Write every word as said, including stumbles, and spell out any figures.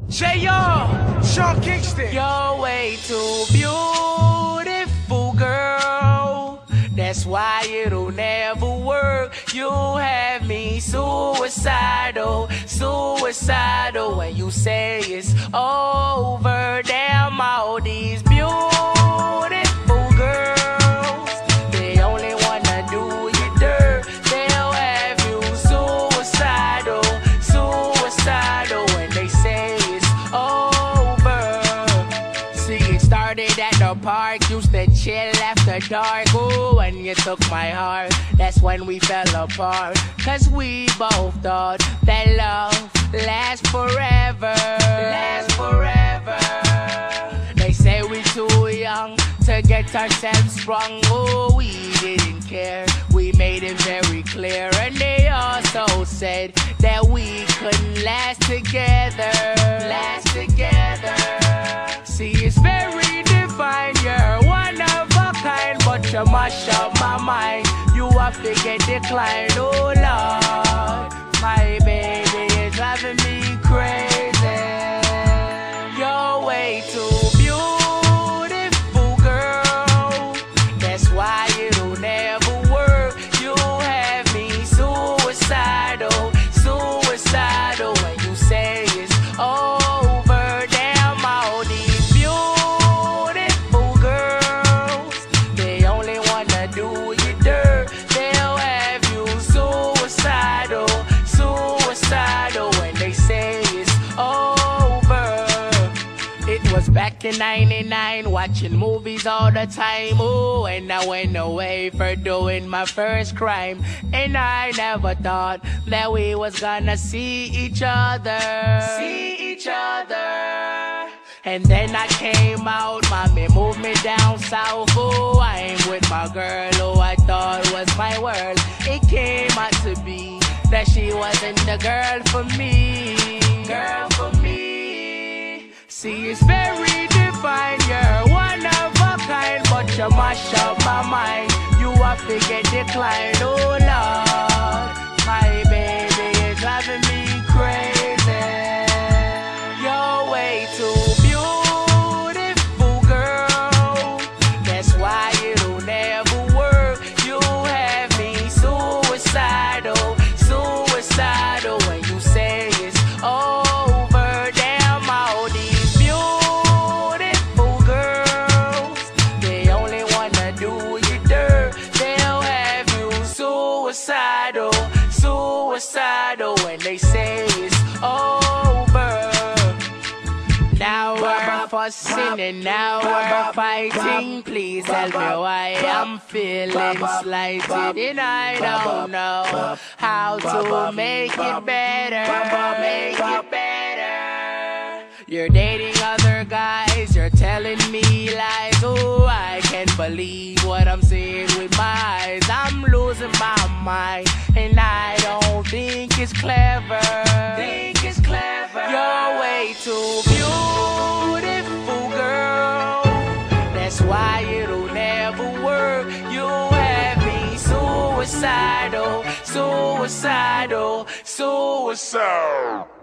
J R, Sean Kingston. You're way too beautiful, girl. That's why it'll never work. You have me suicidal, suicidal. When you say it's over, damn all these beautiful girls, they only wanna do you dirt. They'll have you suicidal, suicidal. When they say it's over. See, it started at the park, used to chill after dark. Ooh, when you took my heart, that's when we fell apart. Cause we both thought that love lasts forever, lasts forever. They say we too young to get ourselves sprung. Oh, we didn't care, we made it very clear. And they also said that we couldn't last together, last together. See, it's very divine, you're one of a kind, but you mash up my mind. You have to get declined, oh Lord. My baby is driving me crazy. You're way too beautiful, girl. That's why it'll never work. You have me suicidal, suicidal. When you say it's over, damn all these beautiful girls, they only wanna do you dirt. They'll have you suicidal, suicidal. When they say it's over. It was back in ninety-nine, watching movies all the time. Ooh, and I went away for doing my first crime. And I never thought that we was gonna see each other, see each other. And then I came out, mommy moved me down south. Oh, I'm with my girl who I thought was my world. It came out to be that she wasn't the girl for me, girl for me. See, it's very divine, you're one of a kind, but you mash up my mind. You have to get declined, oh Lord. My baby is driving me crazy. You're way too beautiful, girl. That's why it'll never work. You have me suicidal, suicidal. When you say it's over, damn all these beautiful girls, they only wanna do you dirt. They'll have you suicidal, suicidal. When they say it's over. Now we're fussing and now we're fighting. Please tell me why I'm feeling slighted. And I don't know how to make it better, make it better. You're dating other guys, you're telling me lies. Oh, I can't believe what I'm seeing with my eyes. I'm losing my mind, and I don't think it's clever, think it's clever. You're way too beautiful, girl. That's why it'll never work. You have me suicidal, suicidal, suicidal.